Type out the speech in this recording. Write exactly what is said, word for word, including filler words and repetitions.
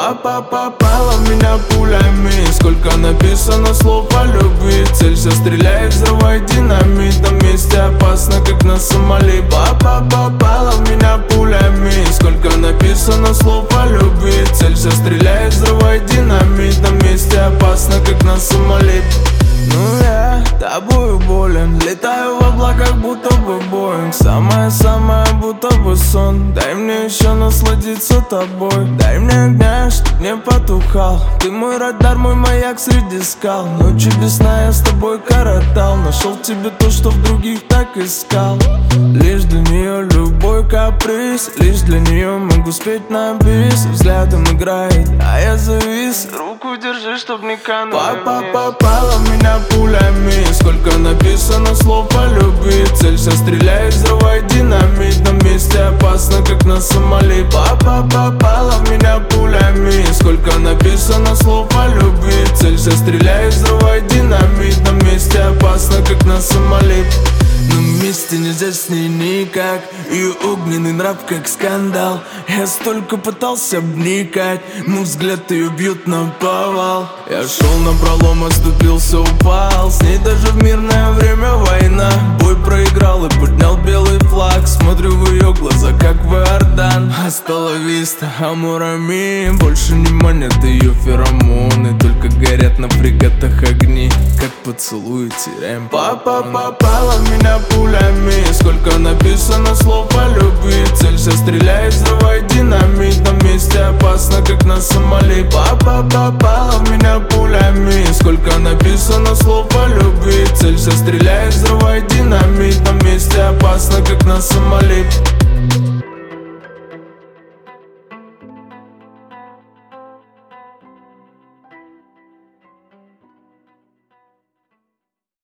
Папа попала в меня пулями. Сколько написано слов о любви. Целься, стреляй, взрывай динамит. На месте опасно, как на Сомали. Папа попала в меня пулями. Сколько написано слов о любви. Целься, стреляй, взрывай динамит. На месте опасно, как на Сомали. Ну я тобою болен, летаю в облаках, будто бы Боинг. Самое-самое, будто бы сон. Дай мне еще насладиться тобой. Дай мне огня, чтоб не потухал. Ты мой радар, мой маяк среди скал. Ночи без сна я с тобой коротал. Нашел в тебе то, что в других так искал. Лишь для нее любой каприз. Лишь для нее могу спеть на бис. Взглядом играет, а я завис. Руку держи, чтоб не канул. Папа попала в меня пулями. Сколько написано слов о любви. Целься, стреляй, взрывай динамит. На месте опасно, как на Сомали. Папа попала в меня пулями. Сколько написано слов о любви. Целься, стреляй, взрывай динамит. На месте опасно, как на Сомали. Но вместе нельзя с ней никак. Ее огненный нрав как скандал. Я столько пытался обникать, но взгляд ее бьет на повал. Я шел напролом, оступился, упал. С ней даже в мирное время война. Бой проиграл и поднял белый флаг. Смотрю в ее глаза, как в Иордан. Астала виста, амурами. Больше не манят ее феромоны. Только горят на фрегатах огни. Как поцелуй теряем. Папа попала в меня пулями. Сколько написано слов о любви. Целься, стреляй, взрывай динамит. На месте опасно, как на Сомали. Папа попала в меня пулями. Сколько написано слов о любви. Целься, стреляй, взрывай динамит. На месте опасно, как на Сомали.